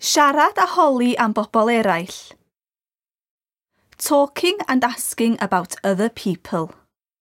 Siarad a holi am bobl eraill. Talking and asking about other people.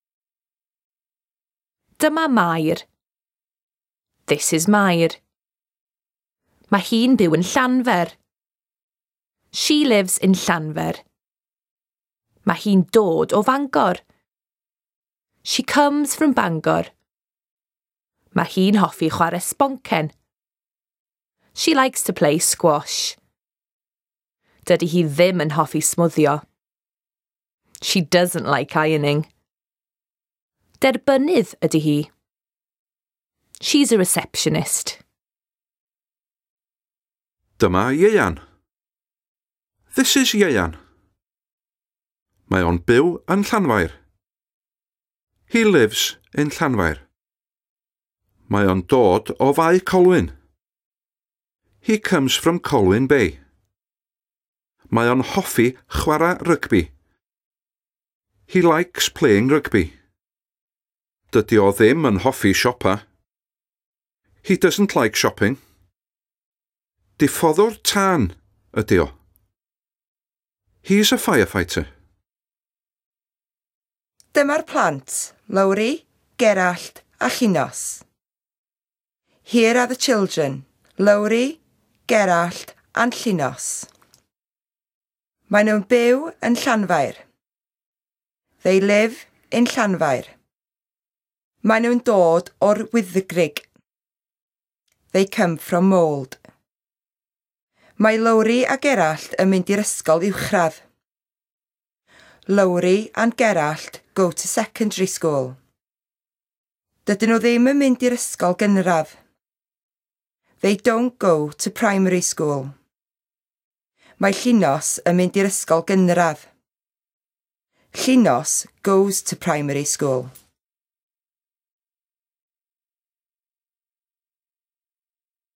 Dyma Mair. This is Mair. Mae hi'n byw yn Llanfer. She lives in Llanfer. Mae hi'n dod o Fangor. She comes from Bangor. Mae hi'n hoffi chwarae sboncen. She likes to play squash. Dydy hi ddim yn hoffi smwddio. She doesn't like ironing. Derbynydd ydy hi. She's a receptionist. Dyma Ieuan. This is Ieuan. Mae o'n byw yn Llanfair. He lives in Llanfair. Mae o'n dod o Fai Colwyn. He comes from Colwyn Bay. Mae o'n hoffi chwarae rygbi. He likes playing rugby. Dydy o ddim yn hoffi siopa. He doesn't like shopping. Diffoddwr tân ydy o. He's a firefighter. Dyma'r plant, Lowri, Gerallt a Llunos. Here are the children, Lowri, Gerallt and Llunos. Maen nhw'n byw yn Llanfair. They live in Llanfair. Maen nhw'n dod o'r Wyddgrug. They come from Mold. Mae Lowri a Gerallt yn mynd i'r ysgol uwchradd. Lowri and Gerallt go to secondary school. Dydyn nhw ddim yn mynd i'r ysgol gynradd. They don't go to primary school. Mae Llunos yn mynd i'r ysgol gynradd. Llunos goes to primary school.